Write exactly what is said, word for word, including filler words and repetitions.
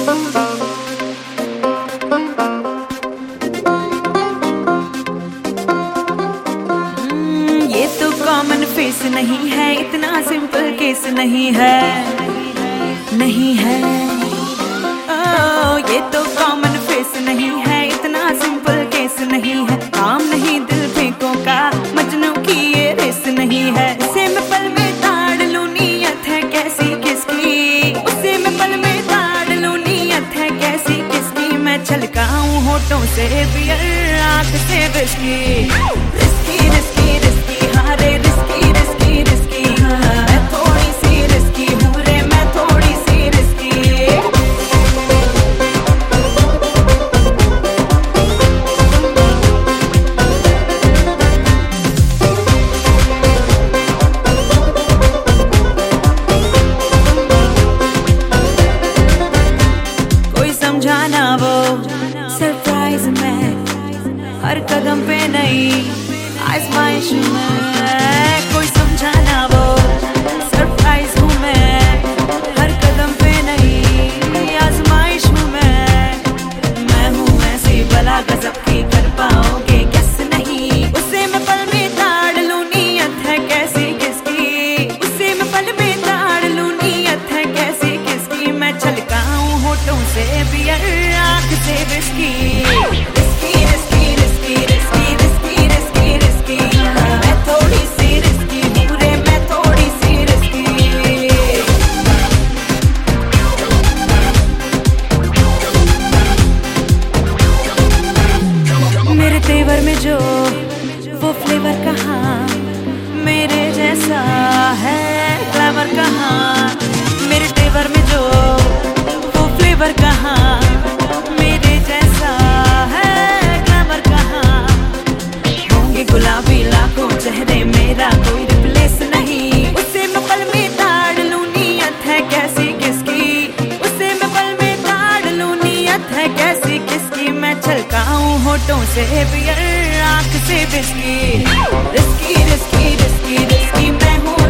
ये तो common face नहीं है, इतना सिंपल केस नहीं है, नहीं है। ओ, ये तो कॉमन फेस नहीं है, इतना सिंपल केस नहीं है। काम नहीं दिल फेंकों का, मजनू की ये रेस नहीं है। उसे मैं पल में ताड़ लूं, नीयत है कैसी किसकी। उसे मैं पल में ताड़ लूं, नीयत है कैसी किसकी। मैं छलकाऊं होठों से बियर, आंख से विस्की। रिस्की रिस्की रिस्की, हाँ रे रिस्की रिस्की रिस्की। मैं थोड़ी सी रिस्की हूँ रे, मैं थोड़ी सी रिस्की। कोई समझाना वो सरप्राइज में, हर कदम पे नई आजमाइश में। कोई समझाना वो सरप्राइज हूँ मैं, हर कदम पे नई आजमाइश हूँ मैं। मैं हूँ ऐसी बला गजब की, कर पाओगे कैस नहीं। उसे मैं पल में ताड़ लूं, नीयत है कैसी किसकी। उसे मैं पल में ताड़ लूं, नीयत है कैसी किसकी। मैं छलकाऊं होठों से बियर, आंख से whisky. Risky risky risky risky risky risky risky. मैं थोड़ी सी रिस्की हूँ रे, मैं थोड़ी सी रिस्की। मेरे तेवर में जो वो फ्लेवर कहाँ, मेरे जैसा है ग्लैमर कहाँ। मेरे तेवर में जो वो फ्लेवर कहाँ, मेरे जैसा है ग्लैमर कहाँ। होंगे गुलाबी लाखों चेहरे, मेरा कोई रिप्लेस नहीं। उसे मैं पल में ताड़ लूं, नीयत है कैसी किसकी। उसे मैं पल में ताड़ लूं, नीयत है कैसी किसकी। मैं छलकाऊं होठों से बियर, आंख से whisky. Risky risky risky risky, मैं हूँ